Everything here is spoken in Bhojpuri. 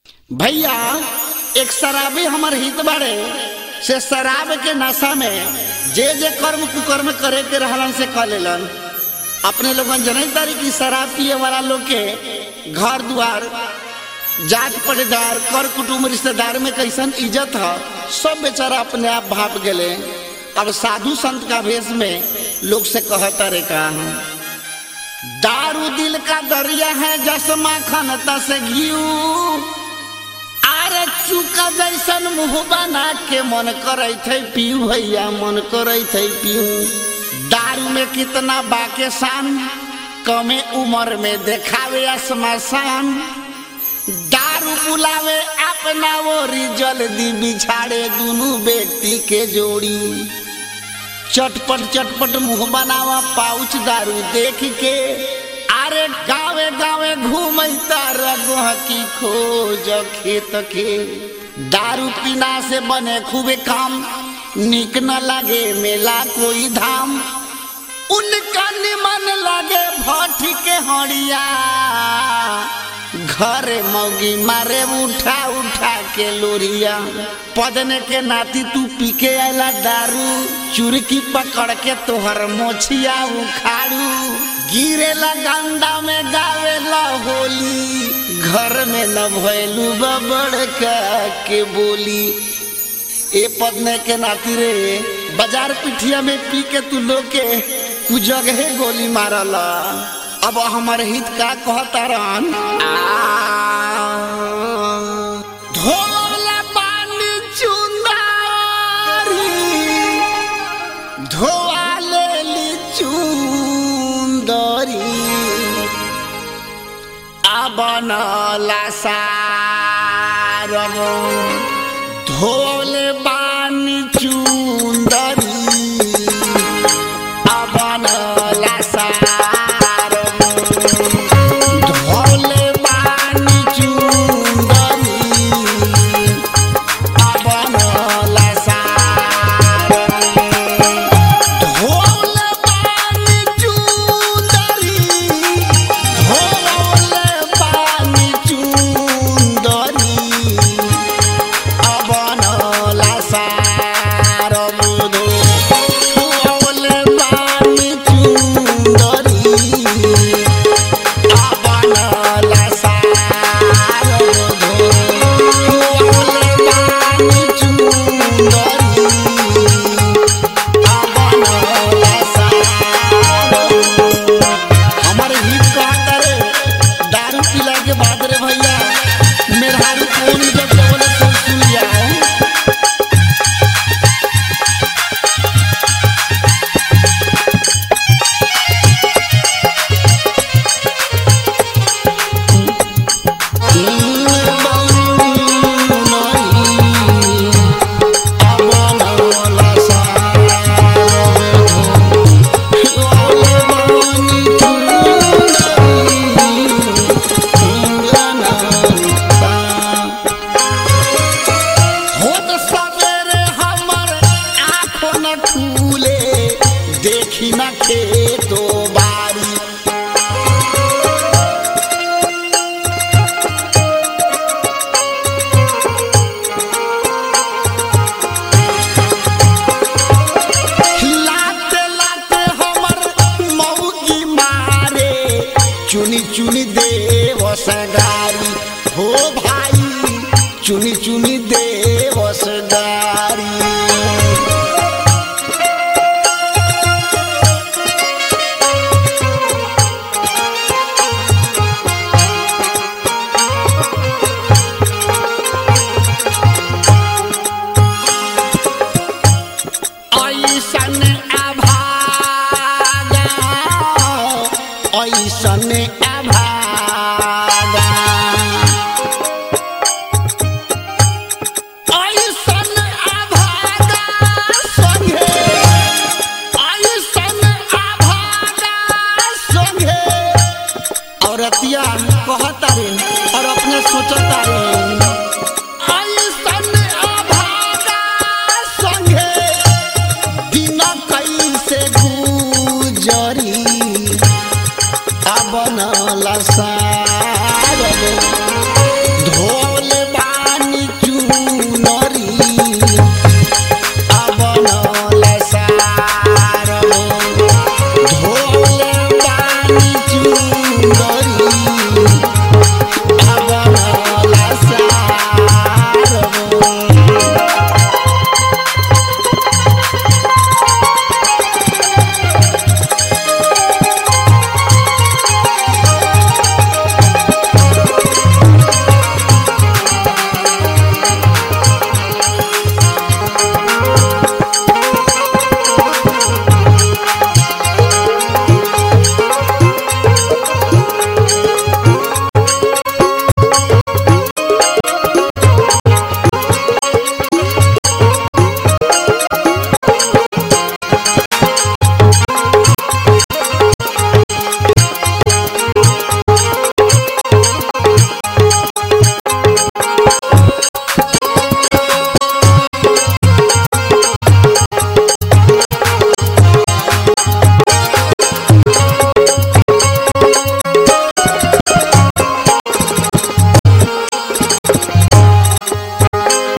भैया एक शराबी हमार हित बाड़े से शराब के नशा में जे जे कर्म कुकर्म करे के रहलन से कर लेलन। अपने लोगन जने तारी की शराब पिए वाला लोग के घर द्वार जात पटेदार कर कुटुम्ब रिश्तेदार में कैसन इज्जत है सब बेचारा अपने आप भाप गए। अब साधु संत का भेष में लोग से कहता रे का दारू दिल का दरिया है जसमा खनता से घिऊ अरे चुका जैसन मुँह बना के मन करे थे पीऊ भैया मन करे थे पीऊ। दारू में कितना बाके शान कमे उम्र में देखावे आसमासान। दारू बुलावे अपना ओरी जल्दी बिछाड़े दोनों व्यक्ति के जोड़ी। चटपट चटपट मुँह बनावा पाउच दारू देख के अरे गावे गावे घूमता रगोह की खोज खेत के। दारू पीना से बने खूबे काम निक न लगे मेला कोई धाम। उनका निमन लगे भट्टी के हड़िया घरे मौगी मारे उठा उठा के लोरिया। पदने के नाती तू पी के आला दारू चुरकी पकड़ के तोहर मोछिया उखाड़ू। गिरे गंदा में गावे ला होली घर में न भैलू बबड़ के बोली। ए पदने के नाती रे बाजार पिठिया में पी के तू लोग के कुछ जगह गोली मारला। अब हमारे हित का कहता रहन धोला पानी चुंदारी धोआ ले चुंदरी बनला सारम धोले पानी चुंदरी बनला देखी ना खेतो बारी। लाते लाते हमर मौगी मारे चुनी चुनी देव सगारी हो भाई चुनी चुनी देव